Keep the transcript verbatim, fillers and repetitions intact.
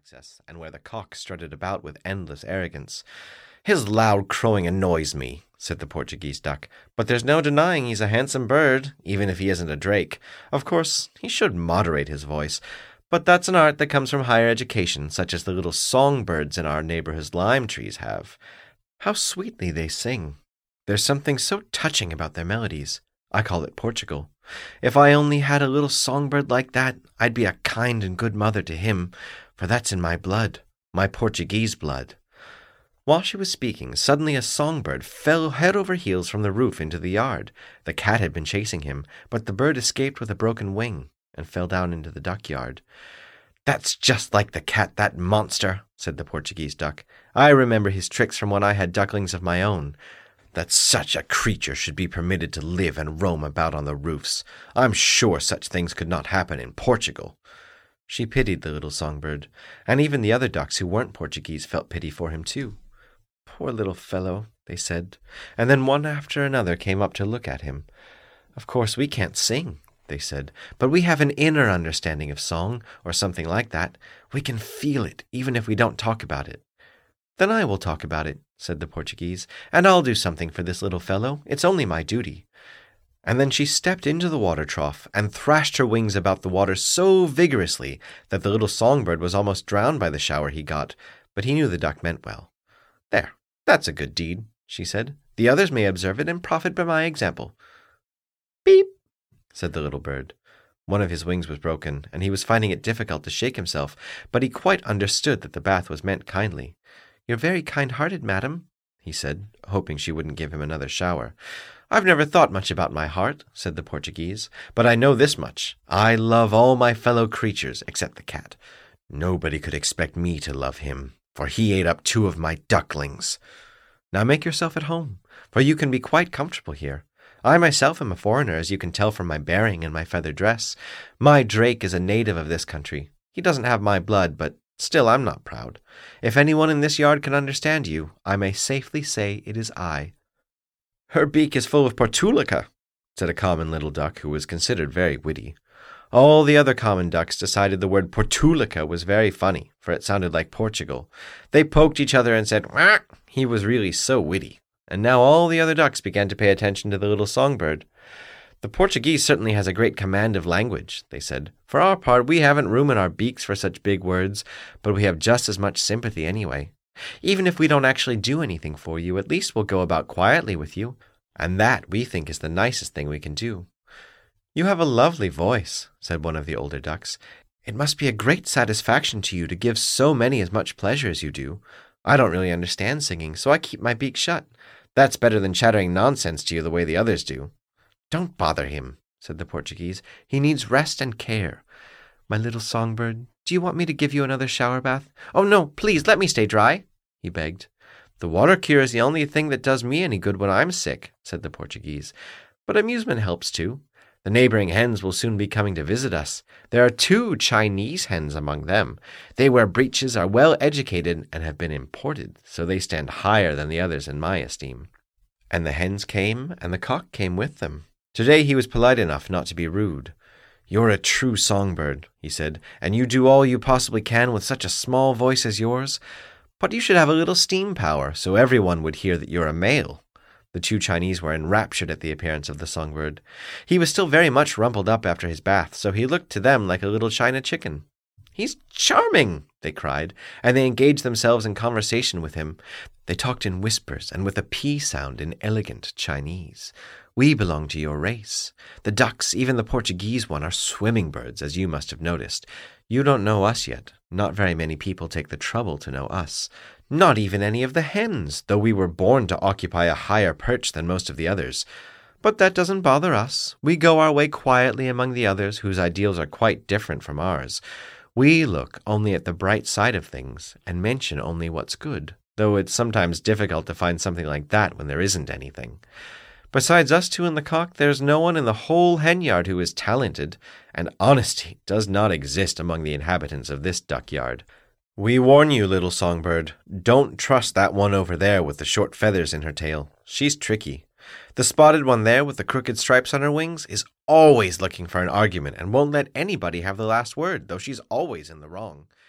access, and where the cock strutted about with endless arrogance. "His loud crowing annoys me," said the Portuguese duck, "but there's no denying he's a handsome bird, even if he isn't a drake. Of course, he should moderate his voice, but that's an art that comes from higher education, such as the little songbirds in our neighborhood's lime trees have. How sweetly they sing! There's something so touching about their melodies. I call it Portugal. If I only had a little songbird like that, I'd be a kind and good mother to him, for that's in my blood, my Portuguese blood." While she was speaking, suddenly a songbird fell head over heels from the roof into the yard. The cat had been chasing him, but the bird escaped with a broken wing and fell down into the duck yard. "That's just like the cat, that monster," said the Portuguese duck. "I remember his tricks from when I had ducklings of my own. That such a creature should be permitted to live and roam about on the roofs. I'm sure such things could not happen in Portugal." She pitied the little songbird, and even the other ducks who weren't Portuguese felt pity for him too. "Poor little fellow," they said, and then one after another came up to look at him. "Of course we can't sing," they said, "but we have an inner understanding of song, or something like that. We can feel it, even if we don't talk about it." "Then I will talk about it," said the Portuguese, "and I'll do something for this little fellow. It's only my duty." And then she stepped into the water trough and thrashed her wings about the water so vigorously that the little songbird was almost drowned by the shower he got, but he knew the duck meant well. "There, that's a good deed," she said. "The others may observe it and profit by my example." "Beep," said the little bird. One of his wings was broken, and he was finding it difficult to shake himself, but he quite understood that the bath was meant kindly. "You're very kind-hearted, madam," he said, hoping she wouldn't give him another shower. "I've never thought much about my heart," said the Portuguese, "but I know this much. I love all my fellow creatures, except the cat. Nobody could expect me to love him, for he ate up two of my ducklings. Now make yourself at home, for you can be quite comfortable here. I myself am a foreigner, as you can tell from my bearing and my feather dress. My drake is a native of this country. He doesn't have my blood, but still I'm not proud. If anyone in this yard can understand you, I may safely say it is I." "Her beak is full of portulaca," said a common little duck who was considered very witty. All the other common ducks decided the word portulaca was very funny, for it sounded like Portugal. They poked each other and said, "Wah!" He was really so witty. And now all the other ducks began to pay attention to the little songbird. "The Portuguese certainly has a great command of language," they said. "For our part, we haven't room in our beaks for such big words, but we have just as much sympathy anyway. Even if we don't actually do anything for you, at least we'll go about quietly with you, and that we think is the nicest thing we can do." "You have a lovely voice," said one of the older ducks. "It must be a great satisfaction to you to give so many as much pleasure as you do. I don't really understand singing, so I keep my beak shut. That's better than chattering nonsense to you the way the others do." "Don't bother him," said the Portuguese. "He needs rest and care. My little songbird, do you want me to give you another shower bath?" "Oh, no, please let me stay dry," he begged. "The water cure is the only thing that does me any good when I'm sick," said the Portuguese. "But amusement helps too. The neighboring hens will soon be coming to visit us. There are two Chinese hens among them. They wear breeches, are well educated, and have been imported, so they stand higher than the others in my esteem." And the hens came, and the cock came with them. Today he was polite enough not to be rude. "You're a true songbird," he said, "and you do all you possibly can with such a small voice as yours. But you should have a little steam power, so everyone would hear that you're a male." The two Chinese were enraptured at the appearance of the songbird. He was still very much rumpled up after his bath, so he looked to them like a little china chicken. "He's charming," they cried, and they engaged themselves in conversation with him. They talked in whispers and with a P sound in elegant Chinese. "We belong to your race. The ducks, even the Portuguese one, are swimming birds, as you must have noticed. You don't know us yet. Not very many people take the trouble to know us. Not even any of the hens, though we were born to occupy a higher perch than most of the others. But that doesn't bother us. We go our way quietly among the others, whose ideals are quite different from ours. We look only at the bright side of things, and mention only what's good, though it's sometimes difficult to find something like that when there isn't anything. Besides us two and the cock, there's no one in the whole hen-yard who is talented, and honesty does not exist among the inhabitants of this duck-yard. We warn you, little songbird, don't trust that one over there with the short feathers in her tail. She's tricky. The spotted one there with the crooked stripes on her wings is always looking for an argument and won't let anybody have the last word, though she's always in the wrong.